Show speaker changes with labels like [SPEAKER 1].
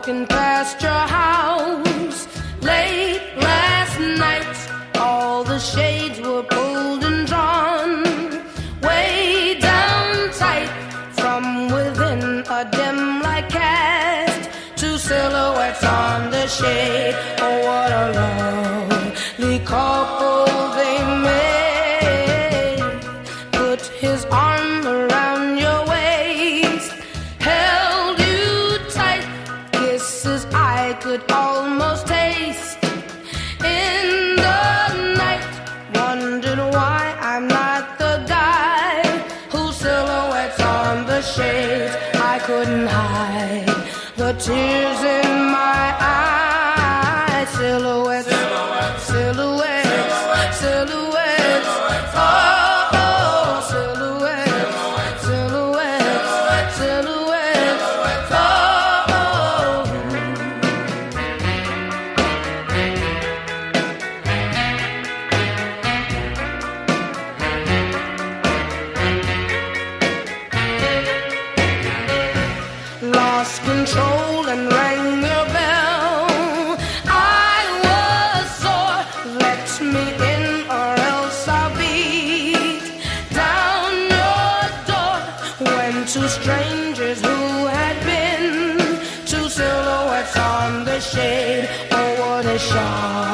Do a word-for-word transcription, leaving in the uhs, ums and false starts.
[SPEAKER 1] walking past your house late last night. All the shades were pulled and drawn way down tight. From within a dim light cast two silhouettes on the shade. Oh, what a lovely couple they made. Put his arm around your waist, held you tight, kisses I could almost taste. In the night, wondered why I'm not the guy whose silhouettes on the shades. I couldn't hide the tears in my eyes. Silhouettes, silhouettes, silhouettes, silhouettes. Oh, oh, silhouettes, silhouettes, silhouettes. Oh, oh. Lost control and rang your bell. I was sore. Let me in or else I'll beat down your door. When two strangers who had been two silhouettes on the shade. Oh, what a shock